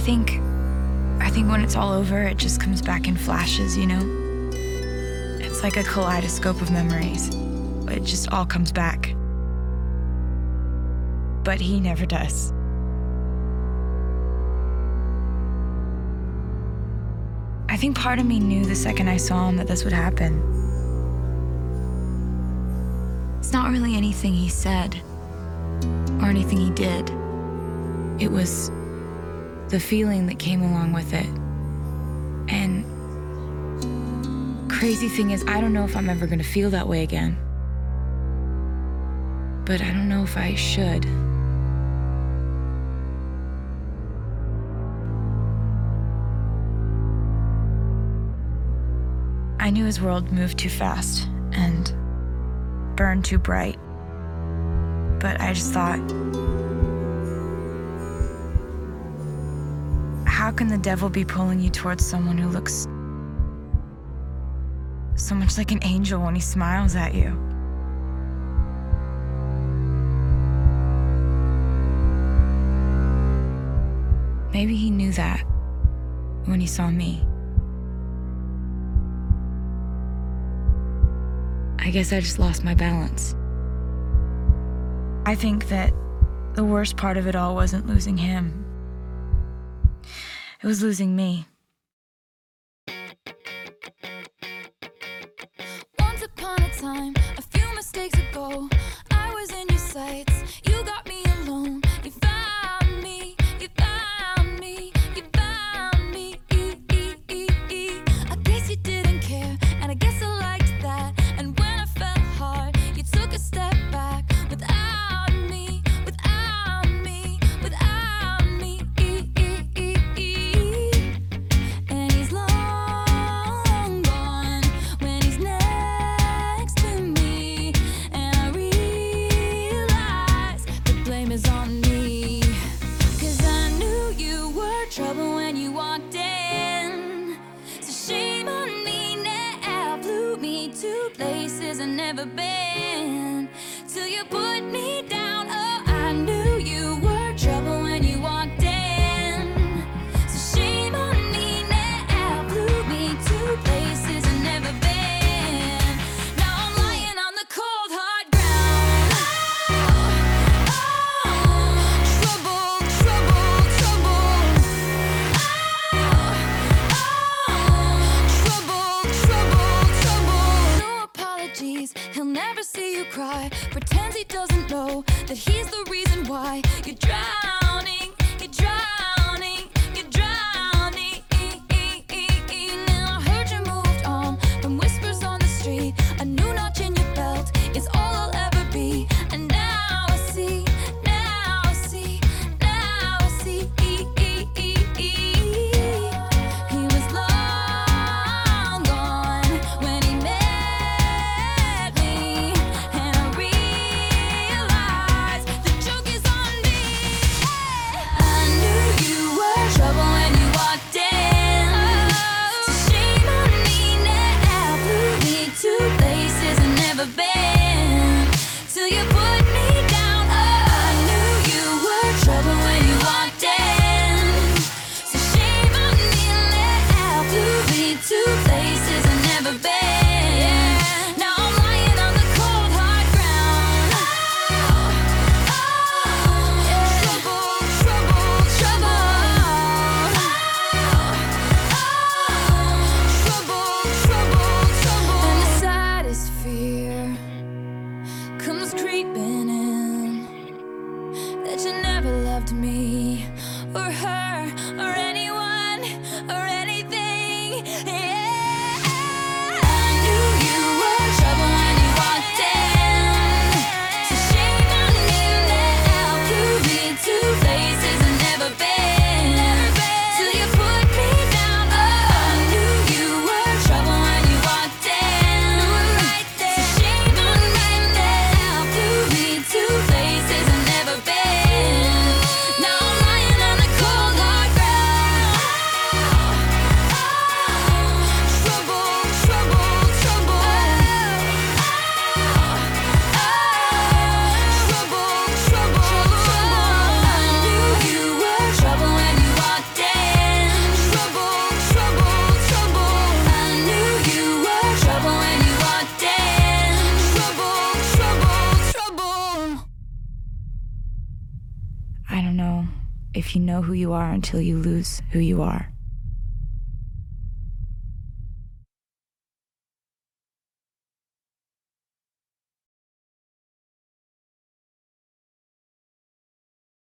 I think when it's all over, it just comes back in flashes, you know? It's like a kaleidoscope of memories. It just all comes back. But he never does. I think part of me knew the second I saw him that this would happen. It's not really anything he said or anything he did. It was the feeling that came along with it. And crazy thing is, I don't know if I'm ever gonna feel that way again. But I don't know if I should. I knew his world moved too fast and burned too bright. But I just thought, how can the devil be pulling you towards someone who looks so much like an angel when he smiles at you? Maybe he knew that when he saw me. I guess I just lost my balance. I think that the worst part of it all wasn't losing him. It was losing me. Once upon a time, a few mistakes ago, I was in your sights. You got me alone. You found me. You found me. You found me. I guess you didn't care, and I guess I liked that. And when I fell hard, you took a step back. Without me, without me, without me. And he's long gone when he's next to me. And I realize the blame is on me. 'Cause I knew you were trouble when you walked in. So shame on me now, flew me to places I've never been. Till you put me down, oh, I knew you were trouble when you walked in. So shame on me now, flew me to places I've never been. Now I'm lying on the cold hard ground. Oh, trouble, trouble, trouble. Oh, trouble, trouble, trouble. No apologies, he'll never don't know if you know who you are until you lose who you are.